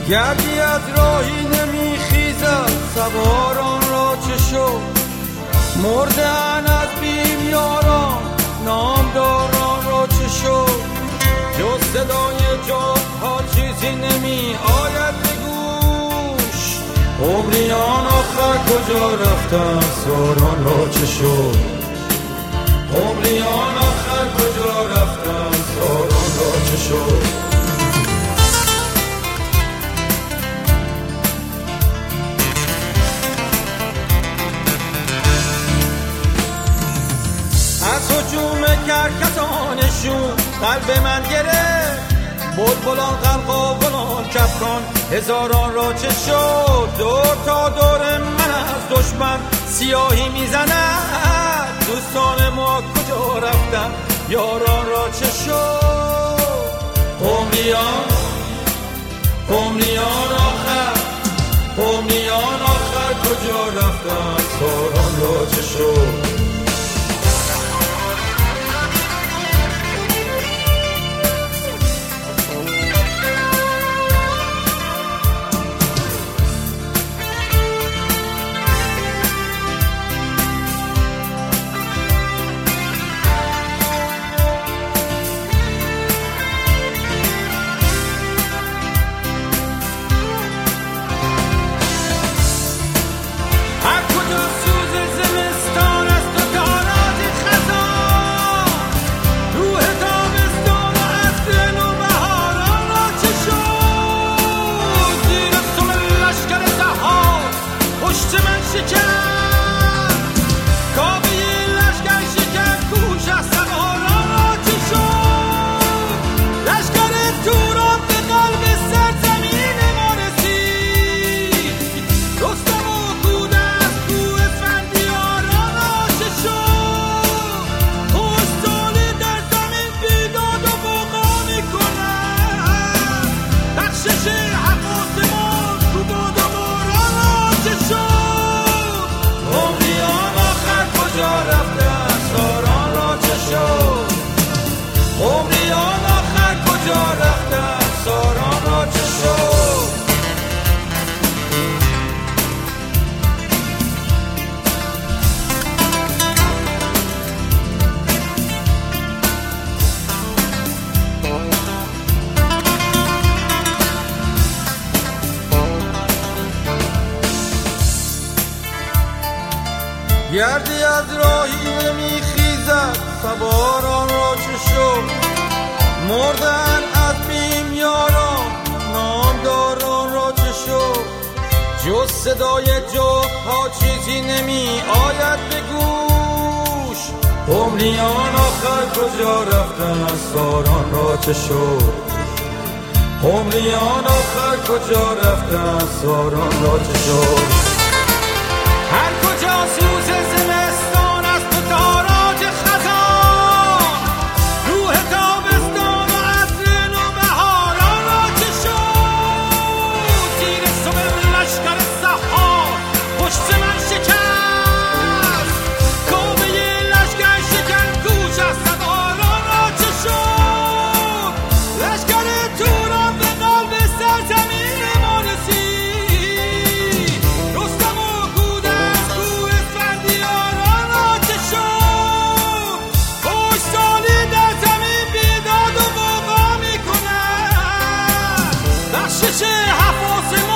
گردی از راهی نمیخیزد سواران را چه شد، مردن از بیم یاران نامداران را چه شد، جز صدای جاها چیزی نمی آید به گوش، عمریان آخر کجا رفتن ساران را چه شد، عمریان آخر کجا رفتن ساران را چه شد. از هجوم کرکسانشون قلب من گرفت، بلبلان غرقاولان کفران هزاران را چه شد، دور تا دور من از دشمن سیاهی میزند، دوستان ما کجا رفتن یاران را چه شد، قمریان آخر کجا رفتن ساران را چه شد. گردی از راهی نمیخیزد سواران را چه شد، مردن از بیم یاران نامداران را چه شد، جز صدای جاها چیزی نمی آید به گوش، عمریان آخر کجا رفتن ساران را چه شد، عمریان آخر کجا رفتن ساران را چه شد. هر کجا سوز زمستان است و تاراج خزان، روح تابستان و عطر نوبهاران را چه شد، تیر صبح لشکر سحار پشت من شکست، کابه لشکر شکن کوش از سواران را چه شد، لشکر توران به قلب سرزمین ما رسید، رستم و بخشش حفاظ